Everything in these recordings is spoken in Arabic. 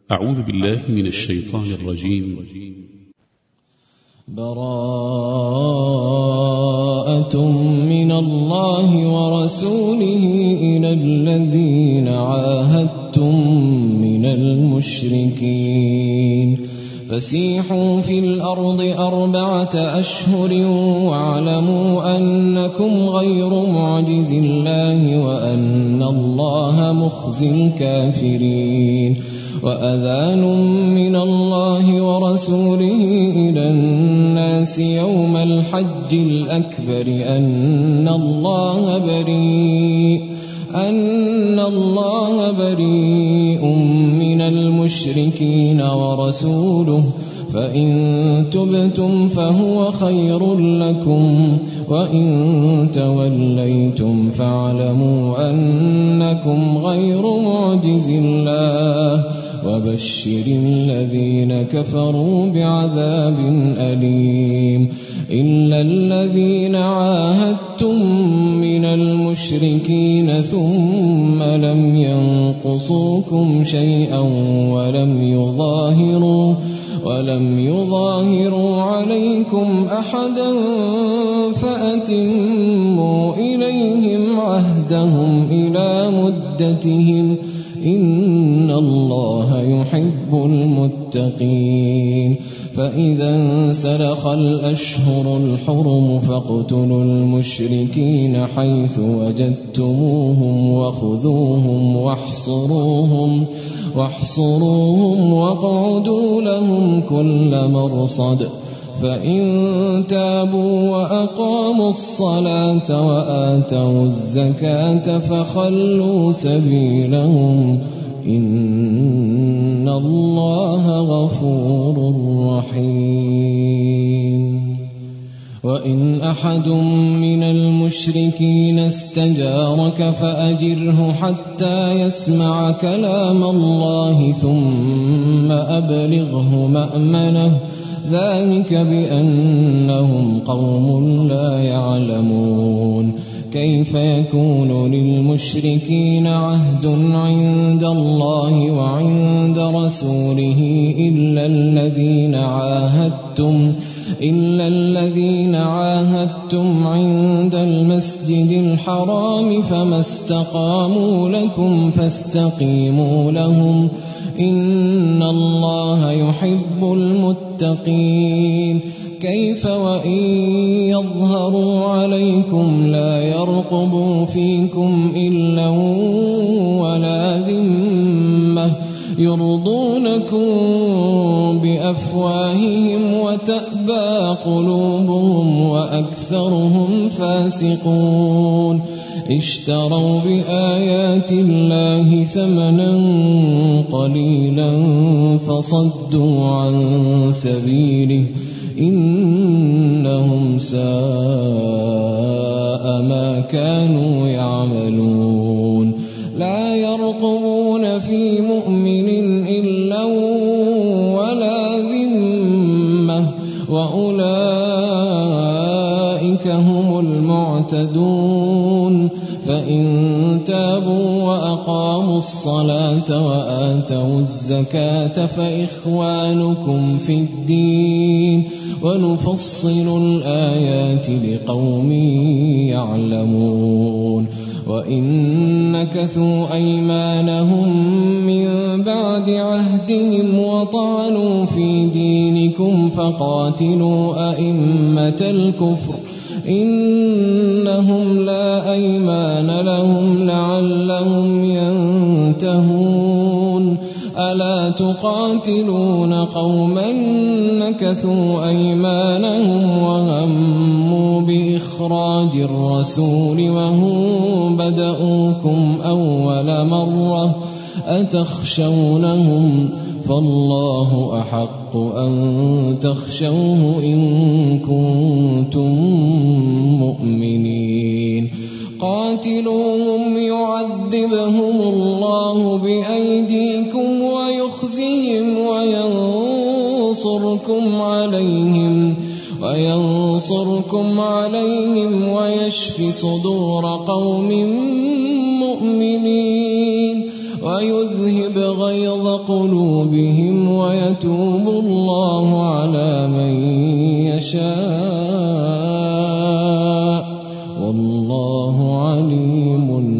أعوذ بالله من الشيطان الرجيم. براءة من الله ورسوله إلى الذين عاهدتم من المشركين فسيحوا في الأرض 4 أشهر واعلموا أنكم غير معجز الله وأن الله مخزي الكافرين. وأذان من الله ورسوله إلى الناس يوم الحج الأكبر أن الله بريء من المشركين ورسوله فإن تبتم فهو خير لكم وإن توليتم فاعلموا أنكم غير معجز الله وبشر الذين كفروا بعذاب أليم. إلا الذين عاهدتم من المشركين ثم لم ينقصوكم شيئا ولم يظاهروا عليكم أحدا فأتموا إليهم عهدهم إلى مدتهم إن الله يحب المتقين. فإذا انسلخ الأشهر الحرم فاقتلوا المشركين حيث وجدتموهم وخذوهم واحصروهم واقعدوا لهم كل مرصد فإن تابوا وأقاموا الصلاة وآتوا الزكاة فخلوا سبيلهم إن الله غفور رحيم. وإن أحد من المشركين استجارك فأجره حتى يسمع كلام الله ثم أبلغه مأمنه ذلك بأنهم قوم لا يعلمون. كيف يكون للمشركين عهد عند الله وعند رسوله إلا الذين عاهدتم عند المسجد الحرام فما استقاموا لكم فاستقيموا لهم إن الله يحب المتقين. كيف وإن يظهروا عليكم لا يرقبوا فيكم إلا ولا ذمة يرضونكم بأفواههم وتأبى قلوبهم وأكثرهم فاسقون. اشتروا بآيات الله ثمنا قليلا فصدوا عن سبيله إنهم ساء ما كانوا يعملون. لا يرقبون في مؤمن إلا ولا ذمة وأولئك هم المعتدون. فإن تابوا وأقاموا الصلاة وآتوا الزكاة فإخوانكم في الدين ونفصل الآيات لقوم يعلمون. وإن نكثوا أيمانهم من بعد عهدهم وطعنوا في دينكم فقاتلوا أئمة الكفر إنهم لا أيمان لهم لعلهم ينتهون. ألا تقاتلون قوما نكثوا أيمانهم وهموا بإخراج الرسول وهم بدؤوكم أول مرة أتخشونهم فالله أحق أن تخشوه إن كنتم مؤمنين. قاتلوهم يعذبهم الله بأيديكم ويخزهم وينصركم عليهم ويشف صدور قوم مؤمنين ويذهب غيظ قلوبهم قلوبهم ويتوب الله على من يشاء والله عليم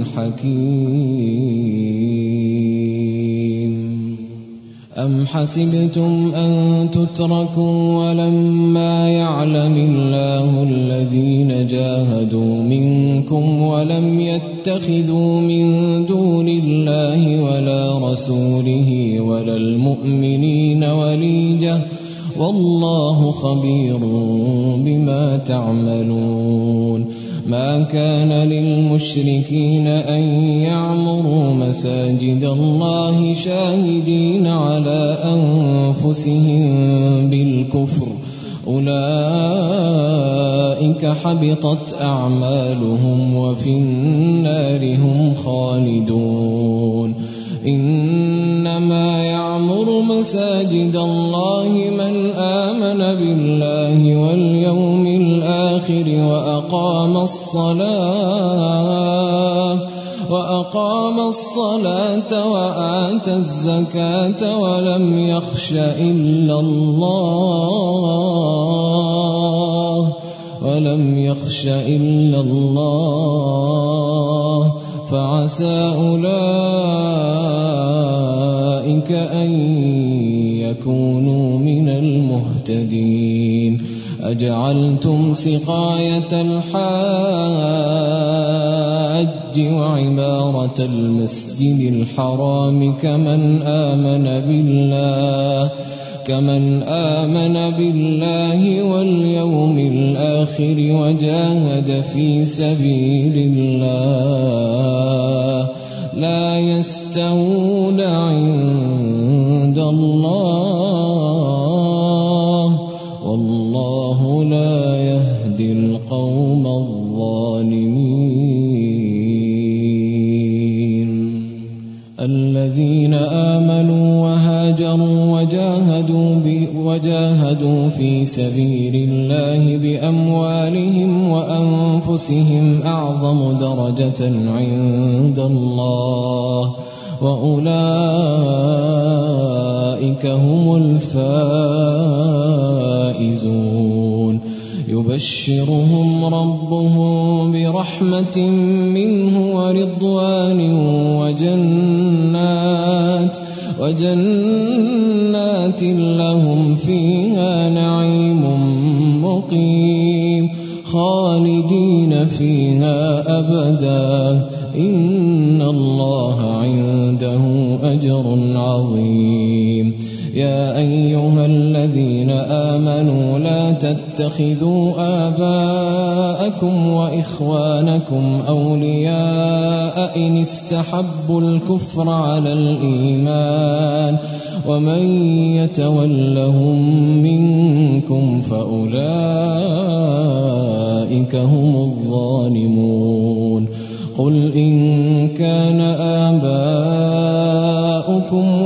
حكيم. أم حسبتم أن تتركوا ولما يعلم الله الذين جاهدوا منكم ولم يتخذوا من دون الله ولا رسوله ولا المؤمنين وليجة والله خبير بما تعملون. ما كان للمشركين أن يعمروا مساجد الله شاهدين على أنفسهم بالكفر أولئك حبطت أعمالهم وفي النار هم خالدون. إنما يعمر مساجد الله من آمن بالله واليوم الآخر وأقام الصلاة وآتى الزكاة ولم يخش إلا الله فعسى أولئك أن يكونوا من المهتدين. أجعلتم سقاية الحاج وعمارة المسجد الحرام كمن آمن بالله واليوم الآخر وجاهد في سبيل الله لا يستوون عند الله والله لا يهدي القوم الظالمين. الذين آمنوا وهاجروا وجاهدوا في سبيل الله بأموالهم وأنفسهم أعظم درجة عند الله وأولئك هم الفائزون. يبشرهم ربهم برحمة منه ورضوان وجنات لهم فيها نعيم مقيم خالدين فيها أبدا إن الله عنده أجر عظيم. يا أيها الذين آمنوا لا تتخذوا آباءكم وإخوانكم أولياء إن استحبوا الكفر على الإيمان ومن يتولهم منكم فأولئك هم الظالمون. قل إن كان آباؤكم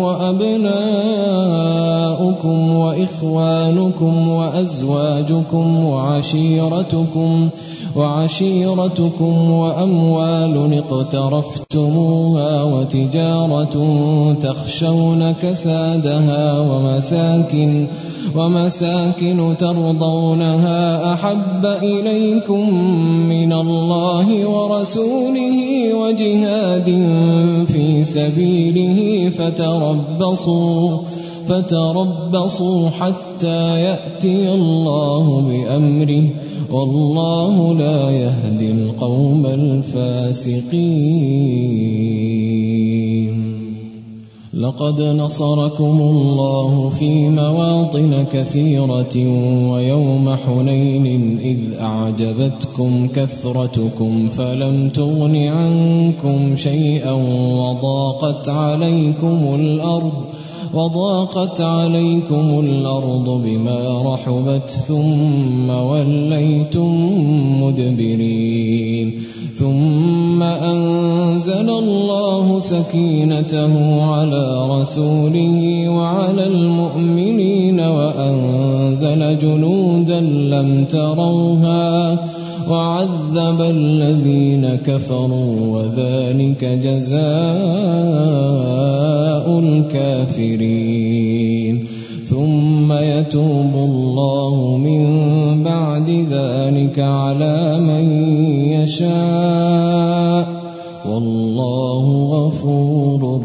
وأبناؤكم وإخوانكم وأزواجكم وعشيرتكم وأموال اقترفتموها وتجارة تخشون كسادها ومساكن ترضونها أحب إليكم من الله ورسوله وجهاد في سبيله فتربصوا حتى يأتي الله بأمره والله لا يهدي القوم الفاسقين. لقد نصركم الله في مواطن كثيرة ويوم حنين إذ أعجبتكم كثرتكم فلم تغن عنكم شيئا وضاقت عليكم الأرض بما رحبت ثم وليتم مدبرين. ثم أنزل الله سكينته على رسوله وعلى المؤمنين وأنزل جنودا لم تروها وعذب الذين كفروا وذلك جزاء الكافرين ثم يتوب الله من بعد ذلك على من يشاء والله غفور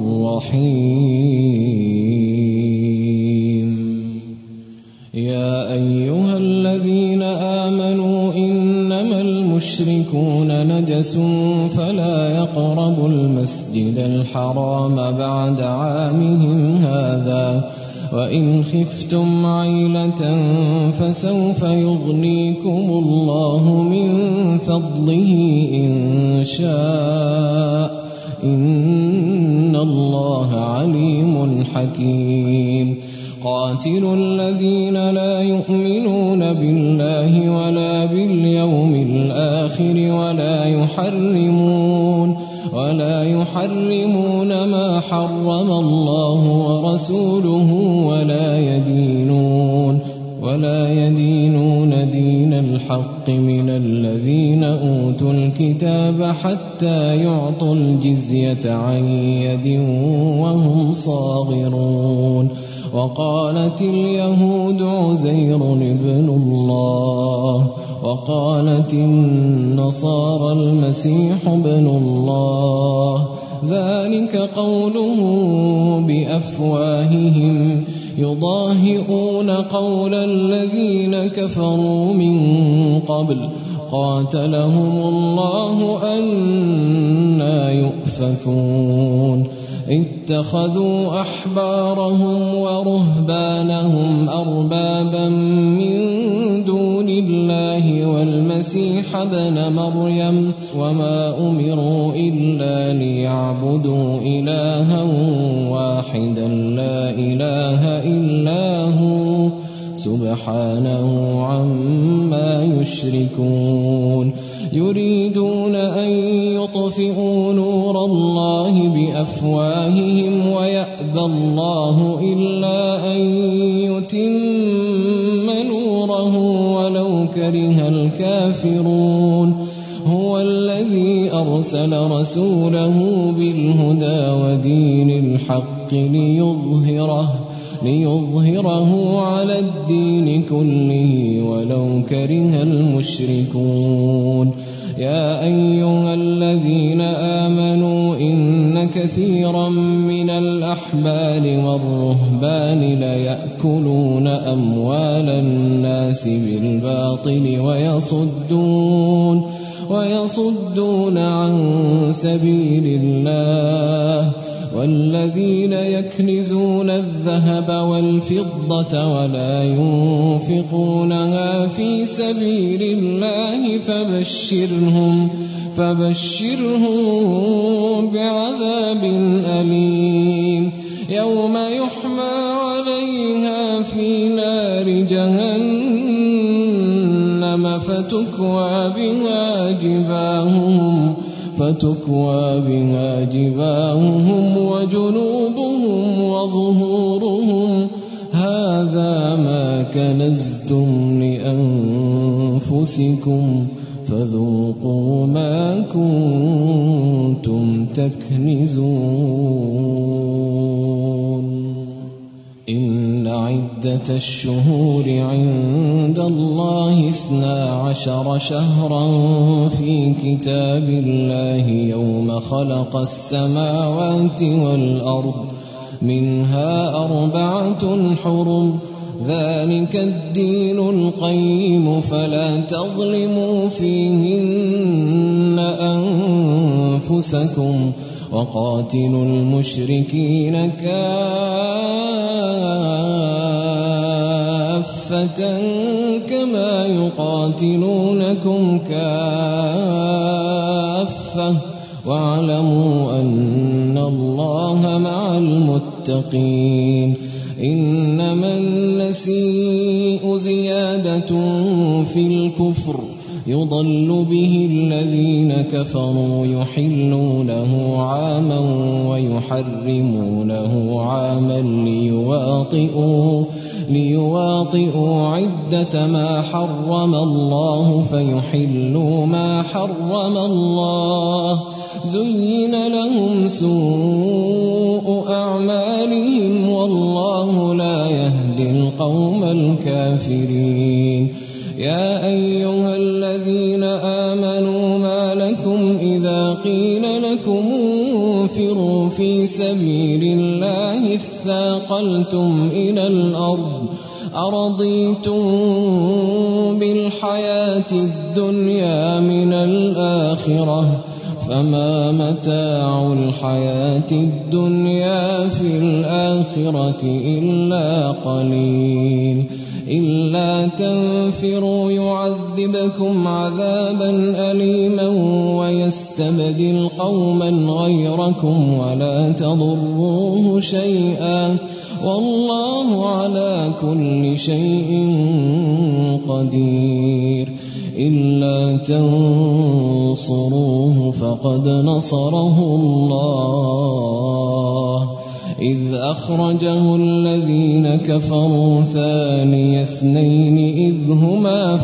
رحيم يا أيها الذين آمنوا إنما المشركون نجس فلا يقربوا المسجد الحرام بعد عامهم هذا وإن خفتم عيلة فسوف يغنيكم الله من فضله إن شاء إن الله عليم حكيم قاتلوا الذين لا يؤمنون بالله ولا باليوم الآخر ولا يحرمون ما حرم الله ورسوله ولا يدينون دين الحق من الذين أوتوا الكتاب حتى يعطوا الجزية عن يد وهم صاغرون وقالت اليهود عزير ابن الله وقالت النصارى المسيح ابن الله ذلك قوله بأفواههم يضاهئون قول الذين كفروا من قبل قاتلهم الله أنى يؤفكون اتخذوا أحبارهم ورهبانهم أربابا من دون الله والمسيح ابن مريم وما أمروا إلا ليعبدوا إلها واحدا لا إله إلا هو سبحانه عما يشركون يريدون أن يطفئوا نور الله بأفواههم ويأبى الله إلا أن يتم نوره ولو كره الكافرون هو الذي أرسل رسوله بالهدى ودين الحق ليظهره على الدين كله ولو كره المشركون يا أيها الذين آمنوا إن كثيرا من الأحبار والرهبان ليأكلون أموال الناس بالباطل ويصدون عن سبيل الله والذين يكنزون الذهب والفضة ولا ينفقونها في سبيل الله فبشرهم بعذاب أليم يوم يحمى عليها في نار جهنم فتكوى بها جباههم وجنوبهم وظهورهم هذا ما كنزتم لأنفسكم فذوقوا ما كنتم تكنزون إن عدة الشهور عند الله 12 شهرا في كتاب الله يوم خلق السماوات والأرض منها 4 حرم ذلك الدين القيم فلا تظلموا فيهن أنفسكم وقاتلوا المشركين كافة كما يقاتلونكم كافة واعلموا أن الله مع المتقين إنما النسيء زيادة في الكفر يضل به الذين كفروا يحلونه عاما ويحرمونه عاما ليواطئوا عدة ما حرم الله فيحلوا ما حرم الله. زين لهم سوء أعمالهم والله لا يهدي القوم الكافرين. يا أيها الذين آمنوا ما لكم إذا قيل لكم انفروا في سبيل الله اثاقلتم إلى الأرض أرضيتم بالحياة الدنيا من الآخرة فما متاع الحياة الدنيا في الآخرة إلا قليل. إلا تنفروا يعذبكم عذابا أليما ويستبدل قوما غيركم ولا تضروه شيئا والله على كل شيء قدير. إلا تنصروه فقد نصره الله إذ أخرجه الذين كفروا ثاني اثنين إذ هما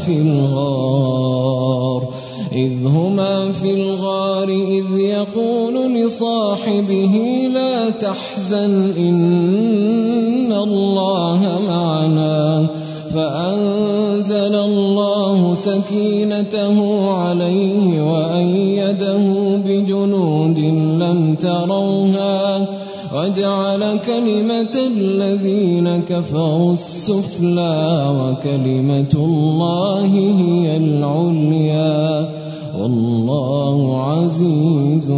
في الغار إذ يقول لصاحبه لا تحزن إن الله معنا فأنزل الله سكينته عليه وأيده بجنود لم تروها وجعل كلمة الذين كفروا السفلى وكلمة الله هي العليا والله عزيز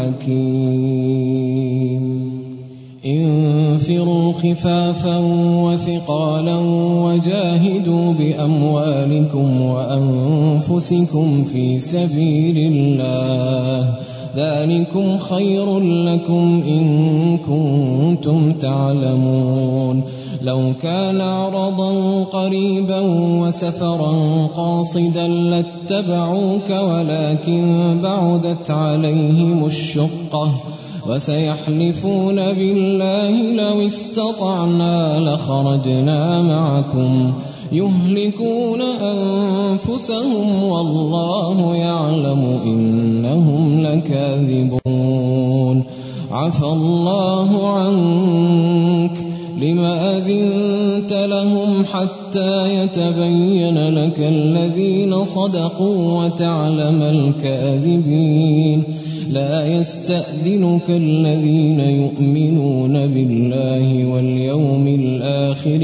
حكيم. انفروا خفافا وثقالا وجاهدوا بأموالكم وأنفسكم في سبيل الله ذلكم خير لكم إن كنتم تعلمون. لو كان عرضا قريبا وسفرا قاصدا لاتبعوك ولكن بعدت عليهم الشقة وسيحلفون بالله لو استطعنا لخرجنا معكم يهلكون أنفسهم والله يعلم إنهم لكاذبون. عفى الله عنك لما أذنت لهم حتى يتبين لك الذين صدقوا وتعلم الكاذبين. لا يستأذنك الذين يؤمنون بالله واليوم الآخر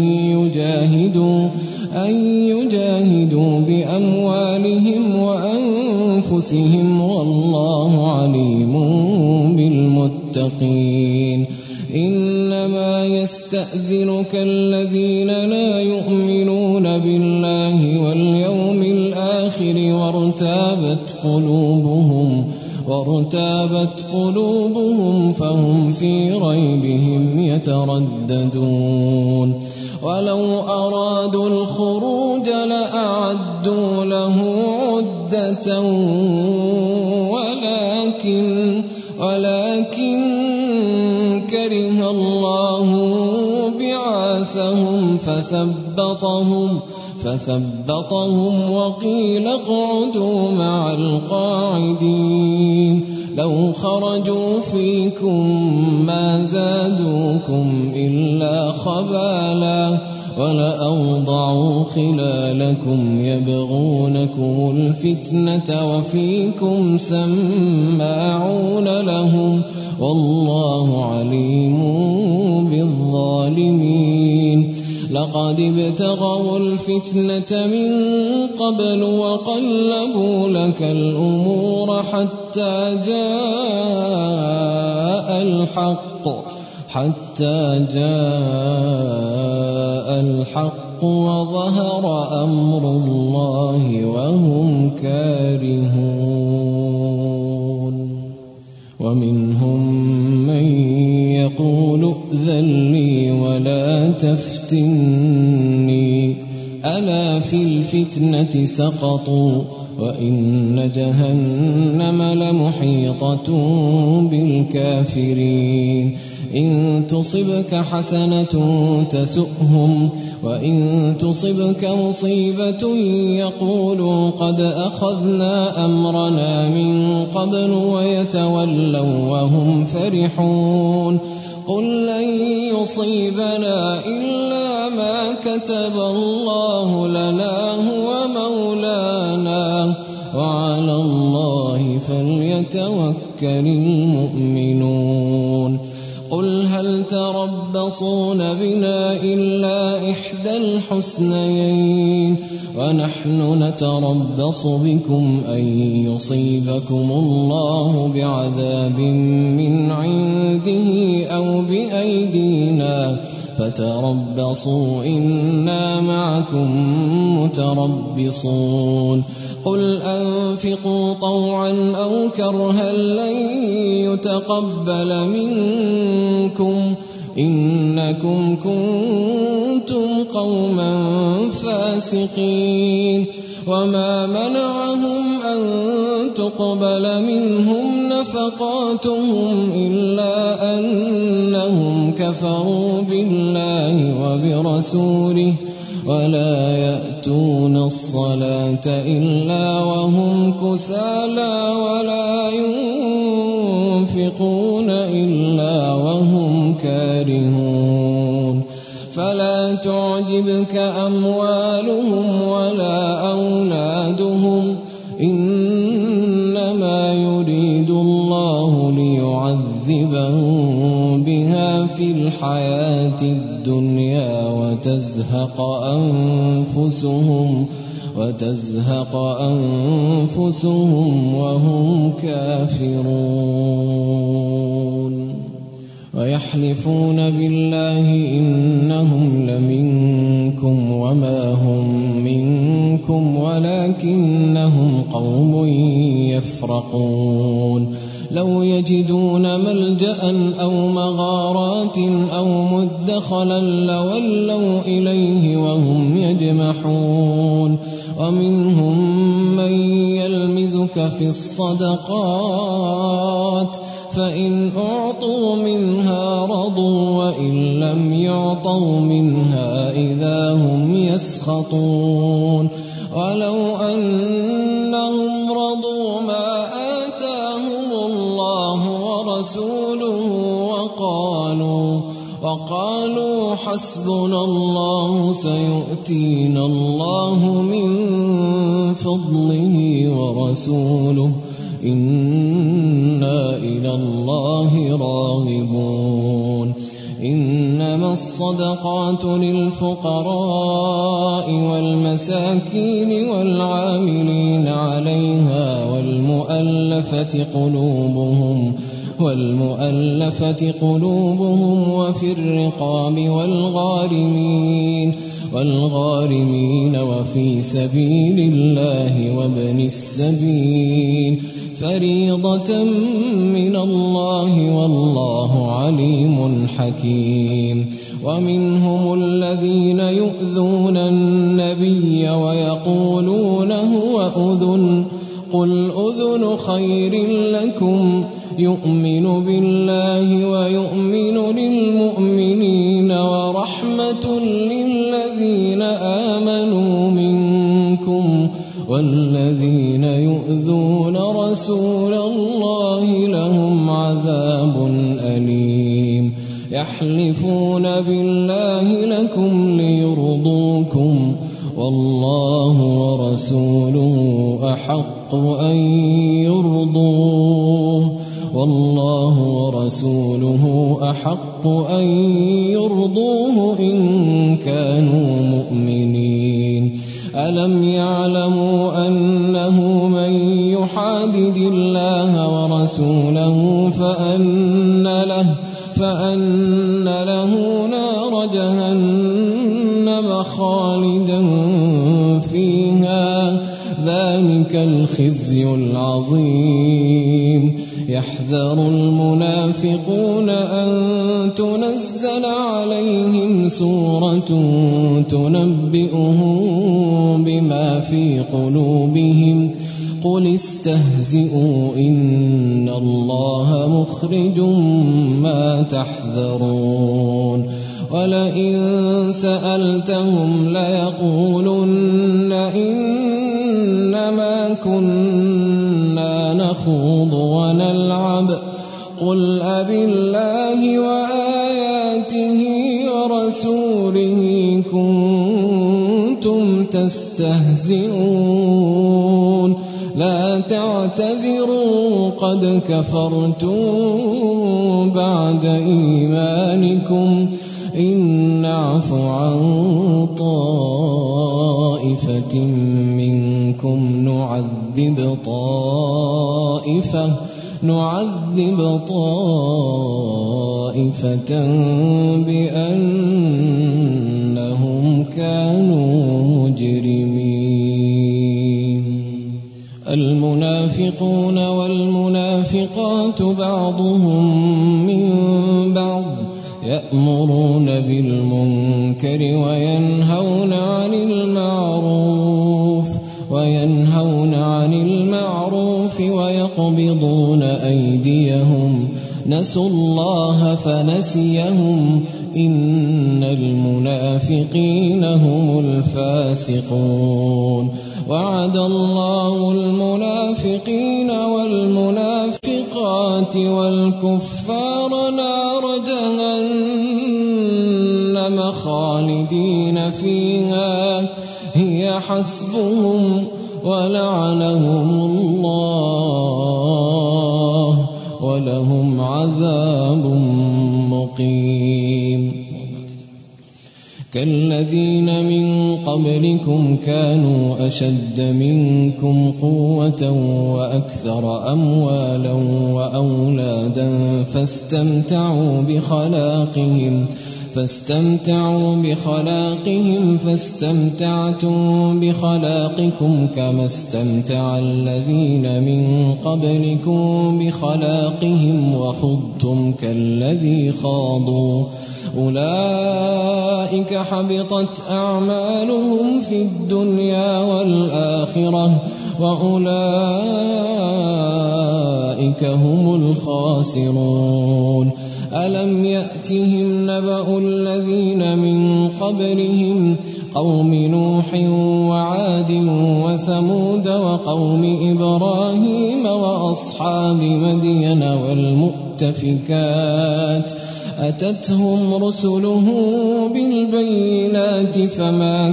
أن يجاهدوا بأموالهم وأنفسهم والله عليم بالمتقين. إنما يستأذنك الذين لا يؤمنون بالله واليوم الآخر وارتابت قلوبهم فهم في ريبهم يترددون. ولو أرادوا الخروج لأعدوا له عدة ولكن كره الله بعاثهم فثبطهم وقيل اقعدوا مع القاعدين. لو خرجوا فيكم ما زادوكم إلا خبالا ولأوضعوا خلالكم يبغونكم الفتنة وفيكم سماعون لهم والله عليم بالظالمين. لقد ابتغوا الفتنة من قبل وقلبوا لك الأمور حتى جاء الحق وظهر أمر الله وهم كارهون. ومنهم من يقول ائذن لي ولا تفتني ألا في الفتنة سقطوا وإن جهنم لمحيطة بالكافرين إن تصبك حسنة تسؤهم وإن تصبك مصيبة يقولوا قد أخذنا أمرنا من قبل ويتولوا وهم فرحون قل لن يصيبنا إلا ما كتب الله لنا هو مولانا وعلى الله فليتوكل المؤمنون قل هل تربصون بنا إلا إحدى الحسنيين ونحن نتربص بكم أن يصيبكم الله بعذاب من عنده أو بأيدينا فتربصوا إنا معكم متربصون قل أنفقوا طوعا أو كرها لن يتقبل منكم إنكم كنتم قوما فاسقين وما منعهم أن تقبل منهم نفقاتهم إلا أنهم كفروا بالله وبرسوله ولا يأتون الصلاة إلا وهم كسالى ولا ينفقون إلا وهم كارهون فلا تعجبك أموالهم ولا أولادهم إنما يريد الله ليعذبهم بها في الحياة الدنيا وتزهق أنفسهم وهم كافرون ويحلفون بالله إنهم لمنكم وما هم منكم ولكنهم قوم يفرقون لو يجدون ملجأ أو مغارات أو مدخلا لولوا إليه وهم يجمحون ومنهم من يلمزك في الصدقات فإن أعطوا منها رضوا وإن لم يعطوا منها إذا هم يسخطون ولو أنهم رضوا ما آتاهم الله ورسوله وقالوا حسبنا الله سيؤتينا الله من فضله ورسوله إنا إلى الله راغبون إنما الصدقات للفقراء والمساكين والعاملين عليها والمؤلفة قلوبهم وفي الرقاب والغارمين وفي سبيل الله وابن السبيل فريضة من الله والله عليم حكيم ومنهم الذين يؤذون النبي ويقولون هو أذن قل أذن خير لكم يؤمن بالله ويؤمن للمؤمنين ورحمة للذين آمنوا منكم والذين يؤذون رسول الله لهم عذاب أليم يحلفون بالله لكم ليرضوكم والله ورسوله أحق أن يرضوه إن كانوا مؤمنين ألم يعلموا أنه من يحادد الله ورسوله فأن له نار جهنم خالدا فيها ذلك الخزي العظيم يحذر المنافقون أن تنزل عليهم سورة قل استهزئوا إن الله مخرج ما تحذرون ولئن سألتهم ليقولن إنما كنا نخوض ونلعب قل أبالله وآياته ورسوله كنتم تستهزئون لا تعتذروا قد كفرتم بعد إيمانكم إن نعف عن طائفة منكم نعذب طائفة بأنهم كانوا مجرمين المنافقون والمنافقات بعضهم من بعض يأمرون بالمنكر وينهون عن المعروف ويقبضون أيديهم نسوا الله فنسيهم إن المنافقين هم الفاسقون وعد الله المنافقين والمنافقات والكفار نار جهنم خالدين فيها هي حسبهم ولعنهم الله ولهم عذاب مقيم كالذين من قبلكم كانوا أشد منكم قوة وأكثر أموالا وأولادا فاستمتعوا بخلاقهم فاستمتعتم بخلاقكم كما استمتع الذين من قبلكم بخلاقهم وخضتم كالذي خاضوا أولئك حبطت أعمالهم في الدنيا والآخرة وأولئك هم الخاسرون ألم يأتهم نبأ الذين من قبلهم قوم نوح وعاد وثمود وقوم إبراهيم وأصحاب مدين والمؤتفكات أتتهم رسلهم بالبينات فما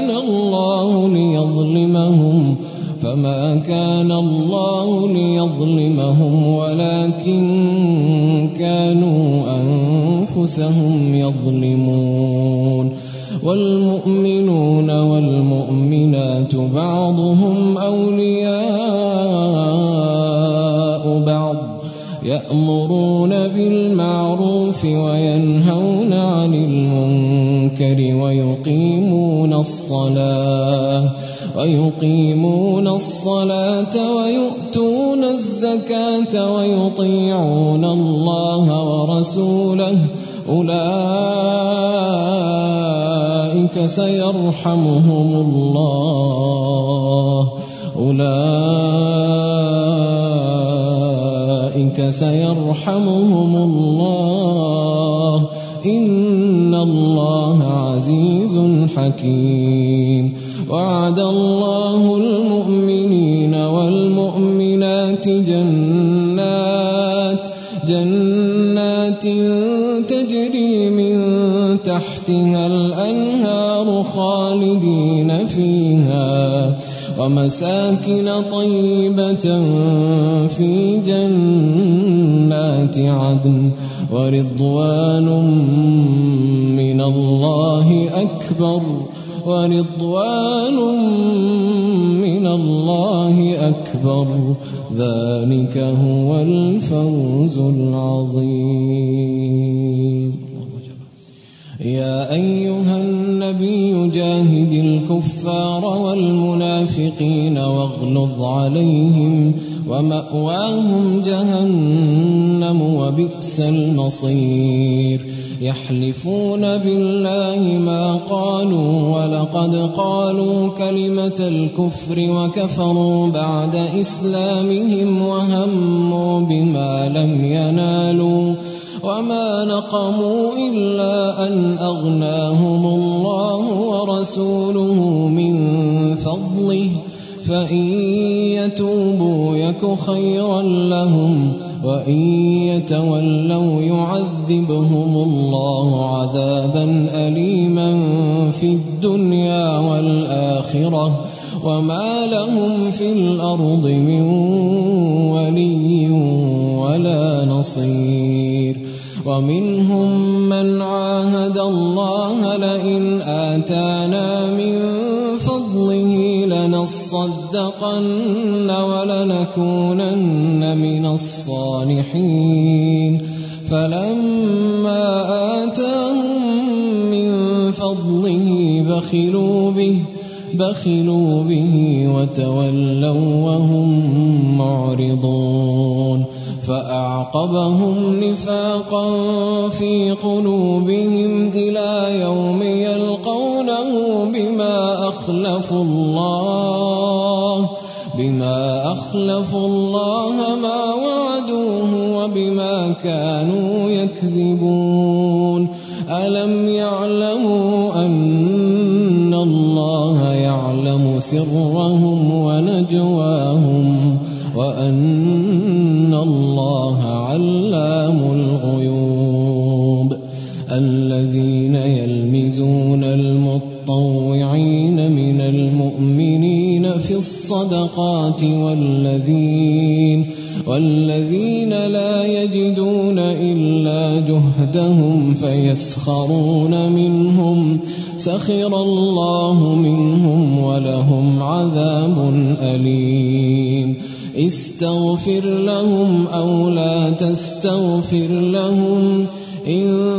كان الله ليظلمهم ولكن كانوا أنفسهم يظلمون والمؤمنون والمؤمنات بعضهم أولياء بعض يأمرون بالمعروف وينهون عن المنكر ويقيمون الصلاة ويؤتون الزكاة ويطيعون الله ورسوله أولئك سيرحمهم الله إن الله عزيز حكيم وعد الله المؤمنين والمؤمنات جنات تجري من تحتها الأنهار خالدين فيها ومساكن طيبة في جنات عدن ورضوان من الله أكبر ذلك هو الفوز العظيم يا أيها النبي جاهد الكفار والمنافقين واغلظ عليهم ومأواهم جهنم وبئس المصير يحلفون بالله ما قالوا ولقد قالوا كلمة الكفر وكفروا بعد إسلامهم وهموا بما لم ينالوا وما نقموا إلا أن أغناهم الله ورسوله من فضله فإن يتوبوا يك خيرا لهم وإن يتولوا يعذبهم الله عذابا أليما في الدنيا والآخرة وما لهم في الأرض من ولي ولا نصير. ومنهم من عاهد الله لئن آتانا من فضله لنصدقن ولنكونن من الصالحين فلما آتاهم من فضله بخلوا به وتولوا وهم معرضون فأعقبهم نفاقا في قلوبهم إلى يوم يلقونه بما أخلفوا الله ما وعدوه وبما كانوا يكذبون. ألم يعلموا أن الله يعلم سرهم ونجواهم وأن الله علام الغيوب. الذين يلمزون المطوعين من المؤمنين في الصدقات والذين لا يجدون إلا جهدهم فيسخرون منهم سخر الله منهم ولهم عذاب أليم. استغفر لهم أو لا تستغفر لهم إن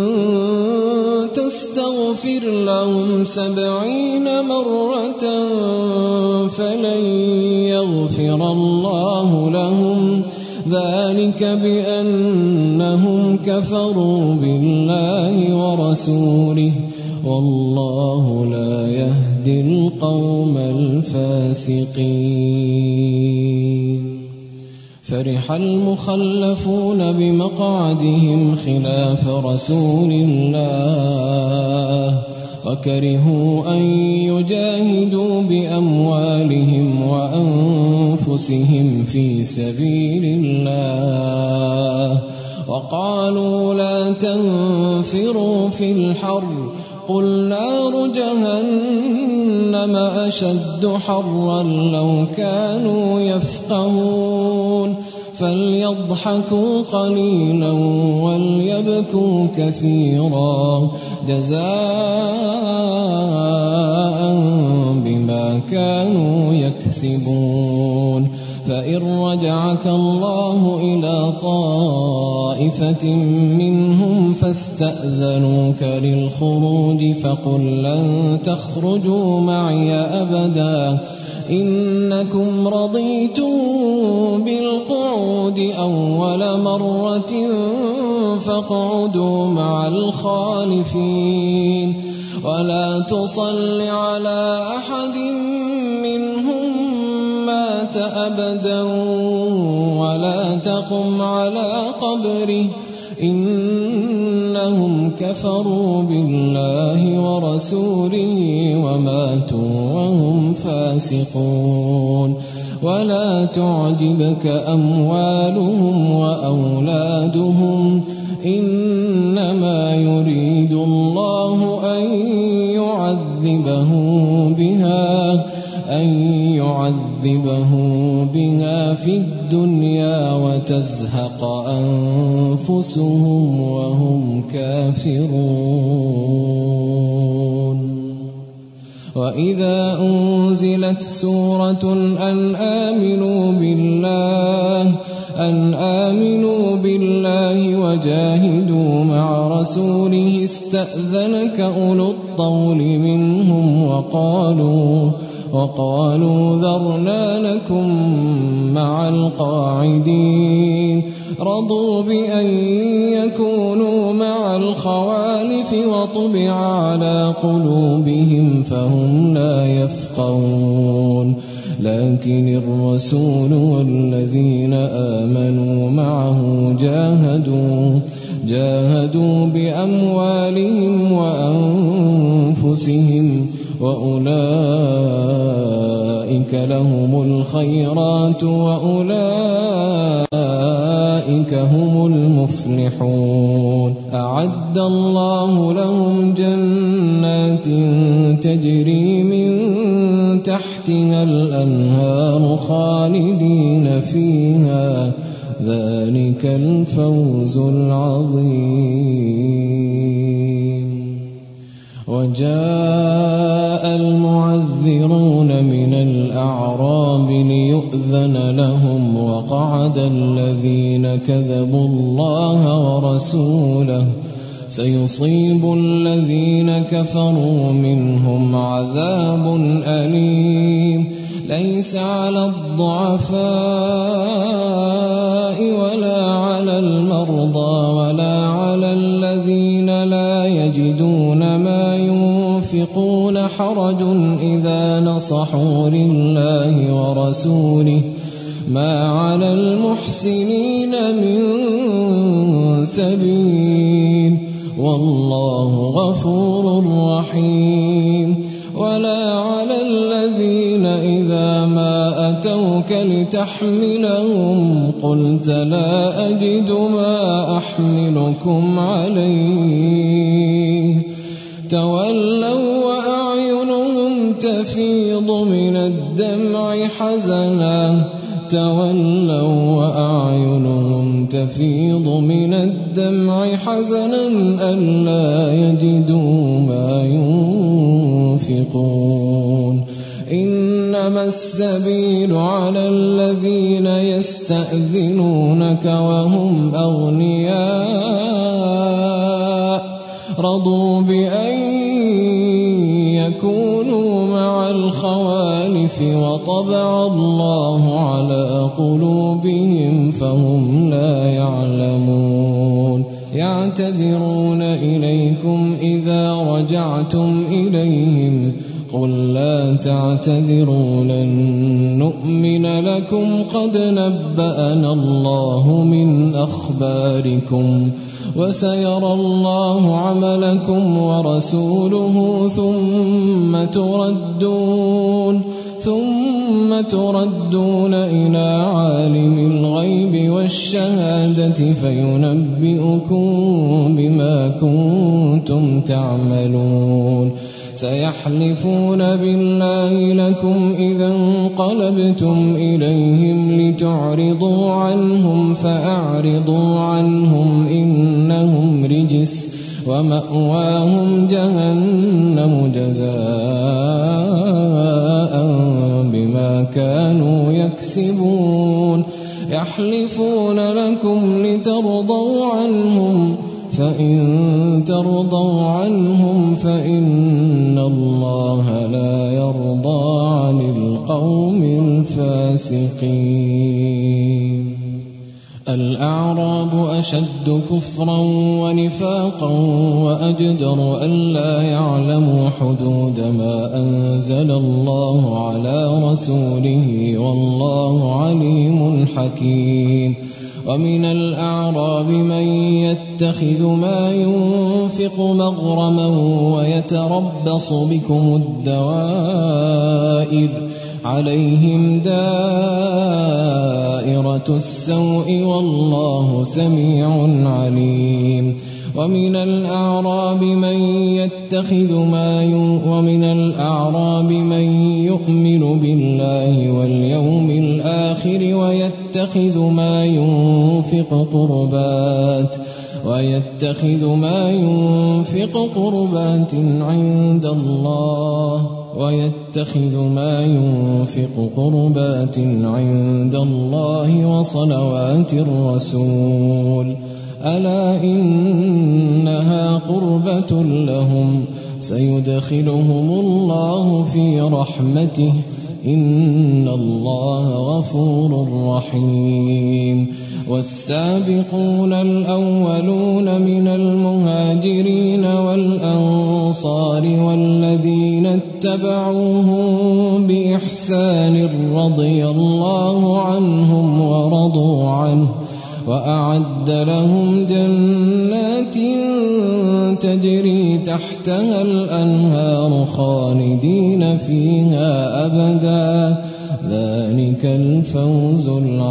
تستغفر لهم 70 مرة فلن يغفر الله لهم ذلك بأنهم كفروا بالله ورسوله والله لا يهدي القوم الفاسقين. فرح المخلفون بمقعدهم خلاف رسول الله وكرهوا أن يجاهدوا بأموالهم وأنفسهم في سبيل الله وقالوا لا تنفروا في الحر قل نار جهنم أشد حرا لو كانوا يفقهون فليضحكوا قليلا وليبكوا كثيرا جزاء بما كانوا يكسبون. فإن رجعك الله إلى طائفة منهم فاستأذنوك للخروج فقل لن تخرجوا معي أبدا إنكم رضيتم بالقعود أول مرة فاقعدوا مع الخالفين ولا تصل على أحد منهم مات أبدا ولا تقم على قبره إنهم كفروا بالله ورسوله وماتوا وهم فاسقون. ولا تعجبك أموالهم وأولادهم إنما يريد الله أن يعذبهم بها في الدنيا وتزهق أنفسهم وهم كافرون. وإذا أنزلت سورة أن آمنوا بالله وجاهدوا مع رسوله استأذنك أولو الطول منهم وقالوا ذرنا نكن مع القاعدين رضوا بأن يكونوا مع الخوالف وطبع على قلوبهم فهم لا يفقهون لكن الرسول والذين آمنوا معه جاهدوا بأموالهم وأنفسهم وأولئك لهم الخيرات وأولئك هم المفلحون أعد الله لهم جنات تجري من تحتها الأنهار خالدين فيها ذلك الفوز العظيم وجاء المعذرون من الأعراب ليؤذن لهم وقعد الذين كذبوا الله ورسوله سيصيب الذين كفروا منهم عذاب أليم ليس على الضعفاء ولا على المرضى ولا على الذين لا يجدون ما ينفقون حرج إذا نصحوا لله ورسوله ما على المحسنين من سبيل والله غفور رحيم ولا على الذين إذا ما أتوك لتحملهم قلت لا أجد ما أحملكم عليه تولوا وأعينهم تفيض من الدمع حزنا ألا يجدوا ما ينفقون إنما السبيل على الذين يستأذنونك وهم أغنياء رضوا بأن يكونوا مع الخوالف وطبع الله على قلوبهم فهم لا يعلمون يعتذرون إليكم إذا رجعتم إليهم قل لا تعتذروا لن نؤمن لكم قد نبأنا الله من أخباركم وسيرى الله عملكم ورسوله ثم تردون إلى عالم الغيب والشهادة فينبئكم بما كنتم تعملون سيحلفون بالله لكم إذا انقلبتم إليهم لتعرضوا عنهم فأعرضوا عنهم إنهم رجس ومأواهم جهنم جزاء بما كانوا يكسبون يحلفون لكم لترضوا عنهم فإن ترضوا عنهم فإن الله لا يرضى عن القوم الفاسقين الأعراب أشد كفرا ونفاقا وأجدر ألا يعلموا حدود ما أنزل الله على رسوله والله عليم حكيم ومن الأعراب من يتخذ ما ينفق مغرما ويتربص بكم الدوائر عليهم دائرة السوء والله سميع عليم ومن الأعراب من يؤمن بالله واليوم الآخر ويتخذ ما ينفق قربات عند الله وصلوات الرسول ألا إنها قربة لهم سيدخلهم الله في رحمته إن الله غفور رحيم والسابقون الأولون من المهاجرين والأنصار والذين اتبعوهم بإحسان رضي الله عنهم ورضوا عنه وأعد لهم جنات تجري تحتها الأنهار خالدين فيها أبدا ذلك الفوز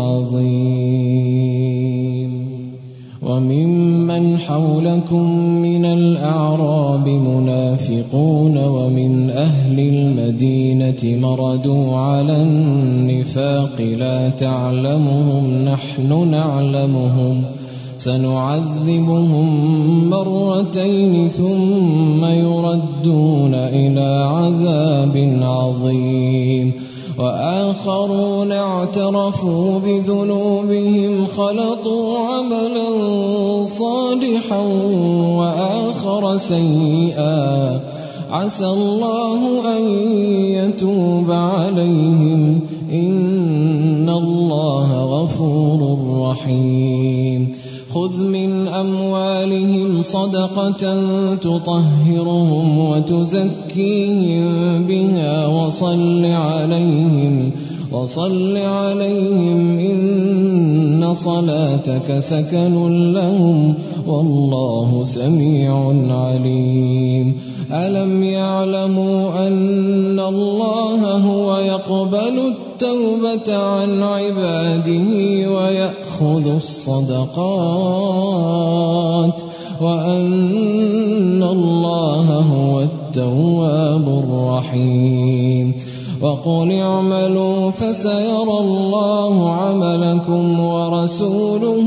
العظيم وممن حولكم من الأعراب منافقون ومن أهل المدينة مردوا على النفاق لا تعلمهم نحن نعلمهم سنعذبهم مرتين ثم يردون إلى عذاب عظيم وآخرون اعترفوا بذنوبهم خلطوا عملا صالحا وآخر سيئا عسى الله أن يتوب عليهم إن الله غفور رحيم خذ من أموالهم صدقة تطهرهم وتزكيهم بها وصل عليهم إن صلاتك سكن لهم والله سميع عليم ألم يعلموا أن الله هو يقبل التوبة عن عباده ويأخذ الصدقات وأن الله هو التواب الرحيم وقل اعملوا فسيرى الله عملكم ورسوله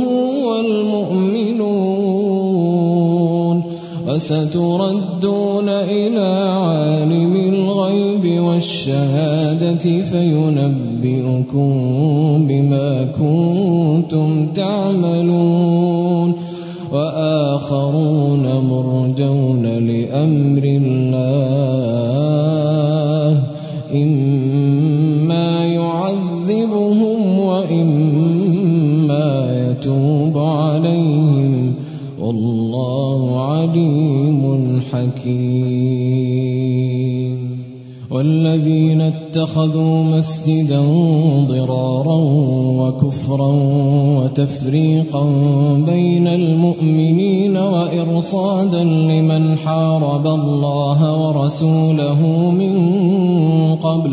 والمؤمنون وستردون إلى عالم الغيب والشهادة فينبئكم بما كنتم تعملون وآخرون مرجون لأمر الله إما يعذبهم وإما يتوب عليهم والله عليم حكيم والذين اتخذوا مسجدا ضرارا وكفرا وتفريقا بين المؤمنين وإرصادا لمن حارب الله ورسوله من قبل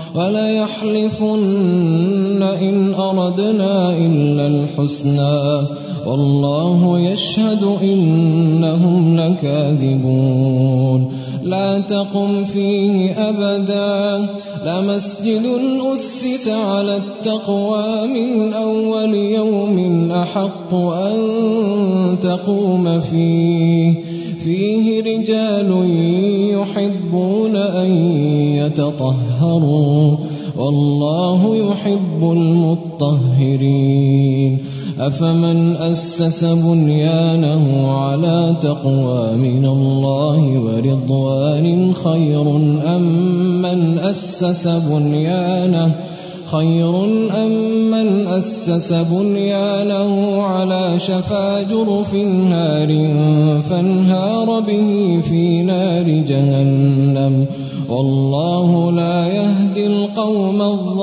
وليحلفن إن أردنا إلا الحسنى والله يشهد إنهم لكاذبون لا تقم فيه أبدا لمسجد أسس على التقوى من أول يوم أحق أن تقوم فيه رجال يحبون أن يتطهروا والله يحب المطهرين أفمن أسس بنيانه على تقوى من الله ورضوان خير أم من أسس بنيانه على شفا جرف نار فانهار به في نار جهنم والله لا يهدي القوم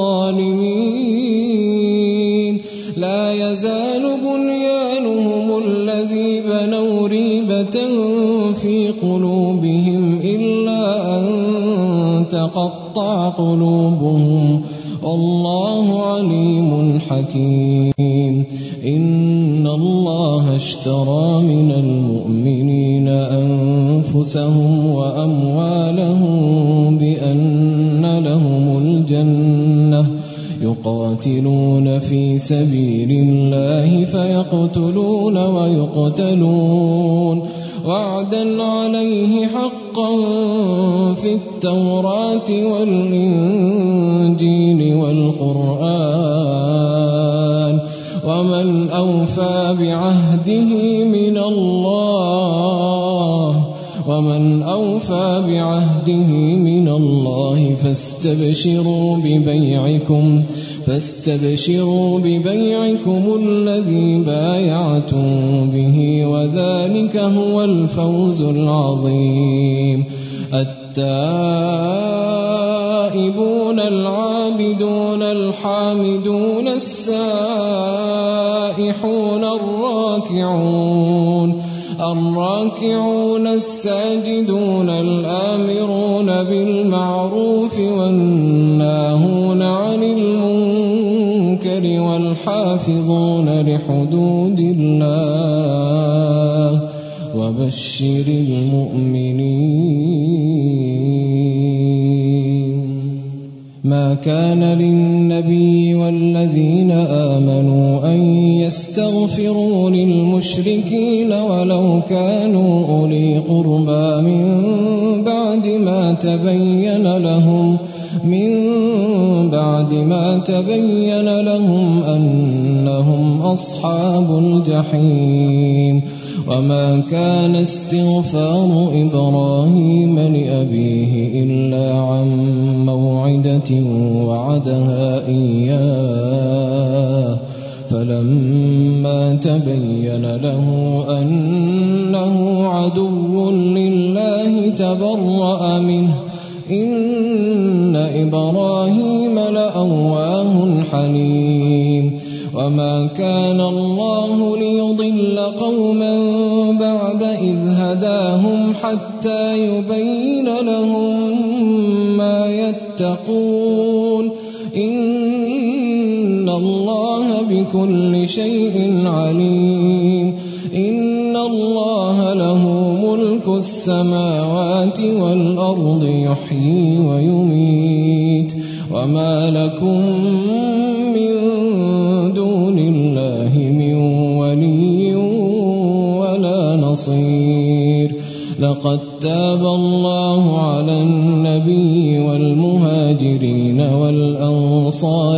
الظالمين لا يزال بنيانهم الذي بنوا ريبة في قلوبهم إلا أن تقطع قلوبهم والله عليم حكيم إن الله اشترى من المؤمنين أنفسهم وأموالهم بأن لهم الجنة يقاتلون في سبيل الله فيقتلون ويقتلون وعدا عليه حقا في التوراة والإنجيل والقرآن ومن أوفى بعهده من الله ومن أوفى بعهده من الله فاستبشروا ببيعكم الذي بايعتم به وذلك هو الفوز العظيم. التائبون العابدون الحامدون السائحون الراكعون الساجدون الآمرون بالمعروف والناهون عن المنكر والحافظون لحدود الله وبشر المؤمنين. ما كان للنبي والذين آمنوا أن يستغفروا للمشركين ولو كانوا أولي قربى من بعد ما تبين لهم أنهم أصحاب الجحيم. وما كان استغفار إبراهيم لأبيه إلا عن موعدة وعدها إياه فلما تبين له أنه عدو لله تبرأ منه إن إبراهيم لأواه حليم. وما كان الله ليضل قوما بعد إذ هداهم حتى يبين لهم ما يتقون إن الله بكل شيء عليم. إن الله له ملك السماوات والأرض يحيي ويميت وما لكم من دون الله من ولي ولا نصير. لقد تاب الله على النبي والمهاجرين والأنصار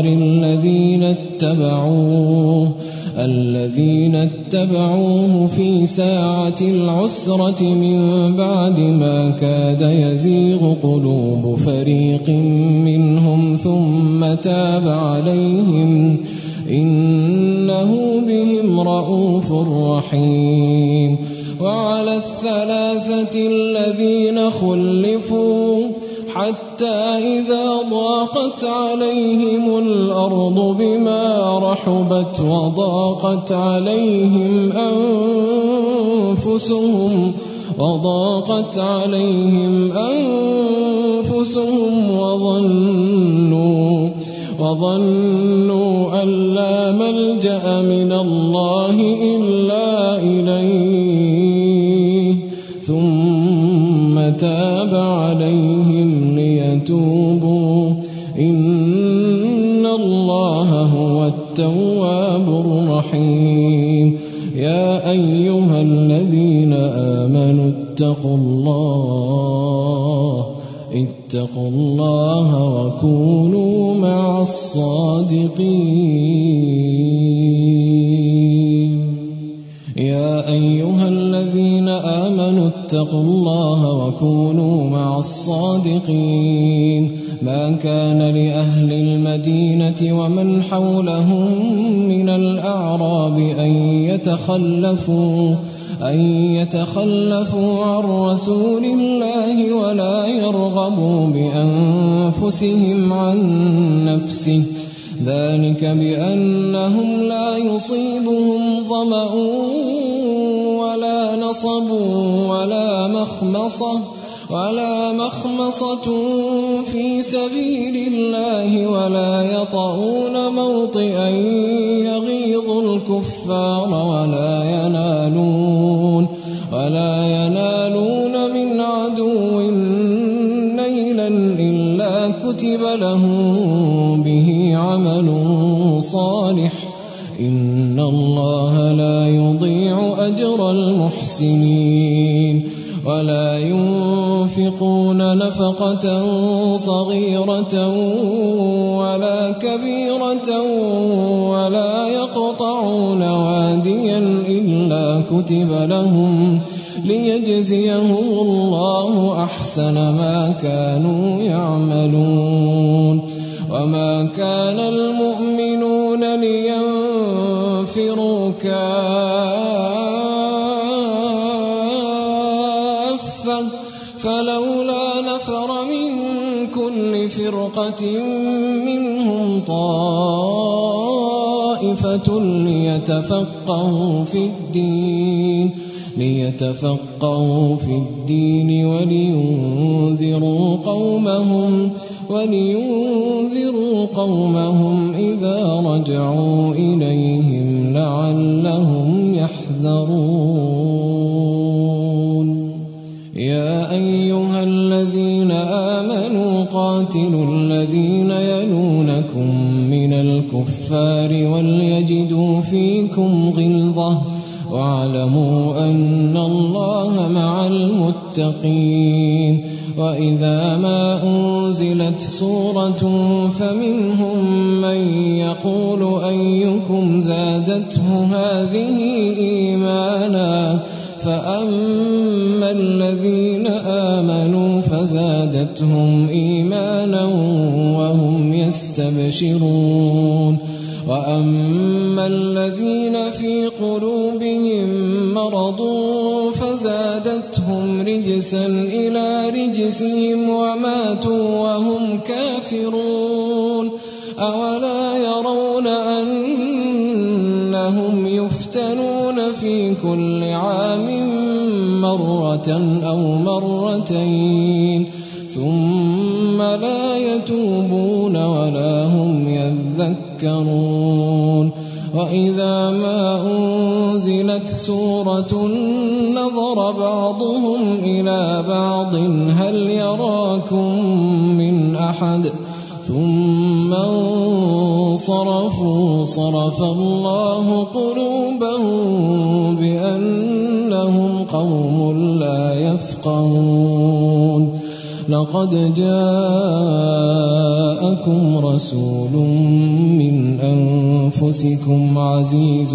الذين اتبعوه في ساعة العسرة من بعد ما كاد يزيغ قلوب فريق منهم ثم تاب عليهم إنه بهم رءوف رحيم. وعلى الثلاثة الذين خلفوا حتى إذا ضاقت عليهم الأرض بما رحبت وضاقت عليهم أنفسهم وظنوا أن لا ملجأ من الله إلا إليه ثم تاب عليهم ليتوبوا إن الله هو التواب الرحيم. يا أيها الذين آمنوا اتقوا الله وكونوا مع الصادقين. يا أيها الذين آمنوا اتقوا الله وكونوا مع الصادقين. ما كان لأهل المدينة ومن حولهم من الأعراب أن يتخلفوا عن رسول الله ولا يرغبوا بأنفسهم عن نفسه ذلك بأنهم لا يصيبهم ظمأ ولا نصب ولا مخمصة في سبيل الله ولا يطؤون موطئا يغيظ الكفار ولا ينالون من عدو نيلا إلا كتب لهم به عمل صالح إن الله لا يضيع أجر المحسنين. ولا ينفقون نفقة صغيرة ولا كبيرة ولا يقطعون واديا إلا كتب ليجزيهم الله أحسن ما كانوا يعملون. وما كان المؤمنون لينفروا كافة فلولا نفر من كل فرقة منهم طائفة ليتفقهوا في الدين ولينذروا قومهم إذا رجعوا إليهم لعلهم يحذرون. يا أيها الذين آمنوا قاتلوا الذين يلونكم من الكفار وليجدوا فيكم غلظة واعلموا أن الله مع المتقين. وإذا ما أنزلت سورة فمنهم من يقول أيكم زادته هذه إيمانا فأما الذين آمنوا فزادتهم إيمانا وهم يستبشرون. وأما الذين في قلوبهم مرض فزادتهم رجسا إلى رجسهم وماتوا وهم كافرون. أولا يرون أنهم يفتنون في كل عام مرة أو مرتين ثم لا يتوبون ولا هم يذكرون. وإذا ما أنزلت سورة نظر بعضهم إلى بعض هل يراكم من أحد ثم انصرفوا صرف الله قلوبهم بأنهم قوم لا يفقهون. لقد جاءكم رسول من أنفسكم عزيز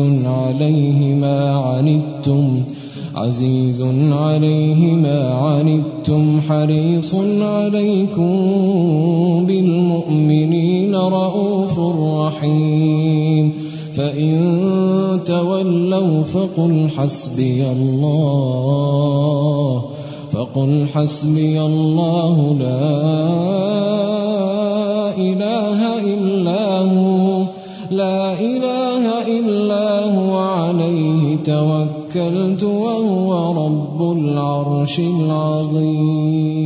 عليه ما عنتم حريص عليكم بالمؤمنين رؤوف رحيم. فإن تولوا فقل حسبي الله لا إله إلا هو عليه توكلت وهو رب العرش العظيم.